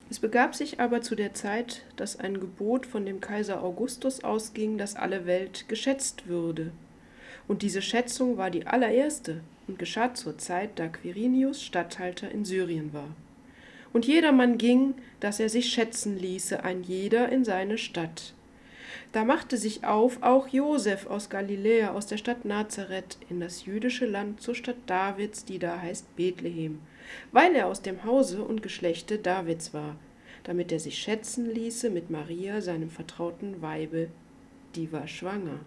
Es begab sich aber zu der Zeit, dass ein Gebot von dem Kaiser Augustus ausging, dass alle Welt geschätzt würde. Und diese Schätzung war die allererste und geschah zur Zeit, da Quirinius Statthalter in Syrien war. Und jedermann ging, dass er sich schätzen ließe, ein jeder in seine Stadt. Da machte sich auf auch Josef aus Galiläa, aus der Stadt Nazareth, in das jüdische Land zur Stadt Davids, die da heißt Bethlehem, weil er aus dem Hause und Geschlechte Davids war, damit er sich schätzen ließe mit Maria, seinem vertrauten Weibe, die war schwanger.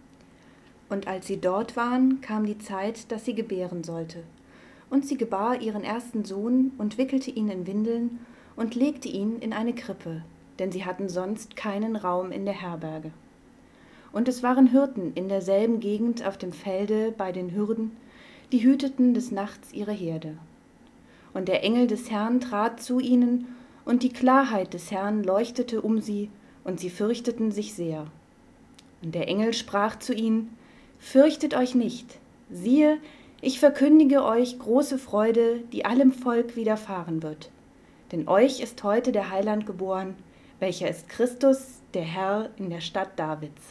Und als sie dort waren, kam die Zeit, dass sie gebären sollte. Und sie gebar ihren ersten Sohn und wickelte ihn in Windeln und legte ihn in eine Krippe, denn sie hatten sonst keinen Raum in der Herberge. Und es waren Hirten in derselben Gegend auf dem Felde bei den Hürden, die hüteten des Nachts ihre Herde. Und der Engel des Herrn trat zu ihnen, und die Klarheit des Herrn leuchtete um sie, und sie fürchteten sich sehr. Und der Engel sprach zu ihnen: Fürchtet euch nicht, siehe, ich verkündige euch große Freude, die allem Volk widerfahren wird. Denn euch ist heute der Heiland geboren, welcher ist Christus, der Herr, in der Stadt Davids.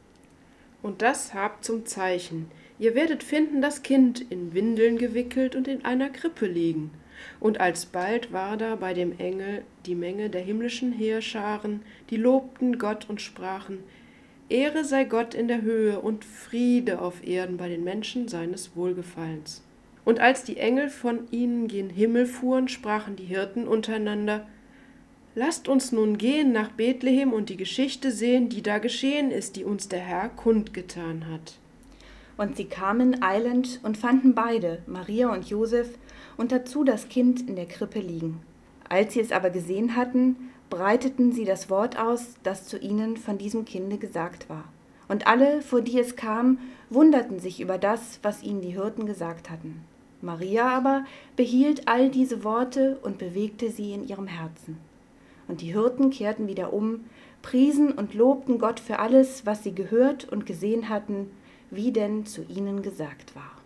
Und das habt zum Zeichen: Ihr werdet finden das Kind in Windeln gewickelt und in einer Krippe liegen. Und alsbald war da bei dem Engel die Menge der himmlischen Heerscharen, die lobten Gott und sprachen: Ehre sei Gott in der Höhe und Friede auf Erden bei den Menschen seines Wohlgefallens. Und als die Engel von ihnen gen Himmel fuhren, sprachen die Hirten untereinander: Lasst uns nun gehen nach Bethlehem und die Geschichte sehen, die da geschehen ist, die uns der Herr kundgetan hat. Und sie kamen eilend und fanden beide, Maria und Josef, und dazu das Kind in der Krippe liegen. Als sie es aber gesehen hatten, breiteten sie das Wort aus, das zu ihnen von diesem Kinde gesagt war. Und alle, vor die es kam, wunderten sich über das, was ihnen die Hirten gesagt hatten. Maria aber behielt all diese Worte und bewegte sie in ihrem Herzen. Und die Hirten kehrten wieder um, priesen und lobten Gott für alles, was sie gehört und gesehen hatten, wie denn zu ihnen gesagt war.